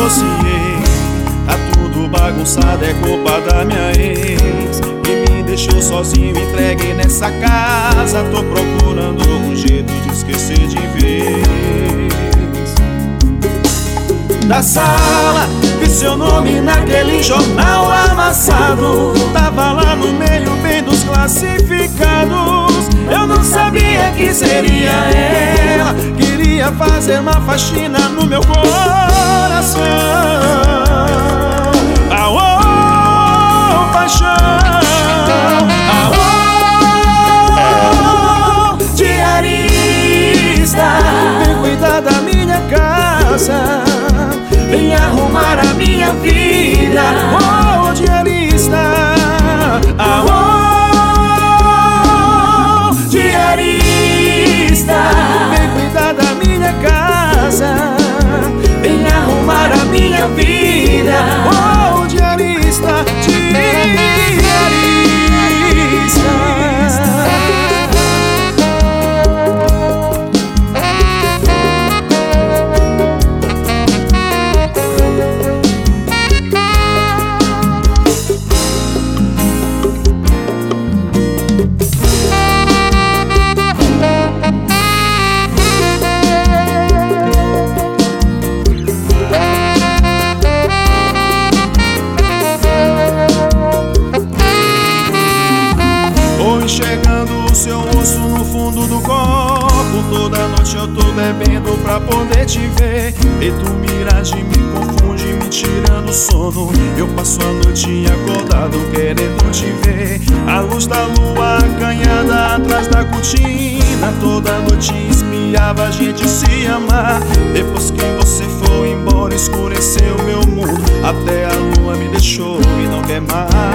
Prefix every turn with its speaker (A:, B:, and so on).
A: divorciei. Tá tudo bagunçado, é culpa da minha ex, que me deixou sozinho, entregue nessa casa. Tô procurando um jeito de esquecer de vez. Da sala, vi seu nome naquele jornal amassado. Tava lá no meio, bem dos classificados. Eu não sabia que seria ela. Queria fazer uma faxina no meu coração. Aô, paixão. Aô, diarista, vem cuidar da minha casa, vem arrumar a minha vida. Oh, diarista. Oh, diarista, vem cuidar da minha casa, vem arrumar a minha vida. Oh, diarista, diarista. Enxergando o seu rosto no fundo do copo. Toda noite eu tô bebendo pra poder te ver. E tu miragem me confunde, me tirando o sono. Eu passo a noite acordado querendo te ver. A luz da lua acanhada atrás da cortina. Toda noite espiava a gente se amar. Depois que você foi embora escureceu meu mundo. Até a lua me deixou e não quer mais.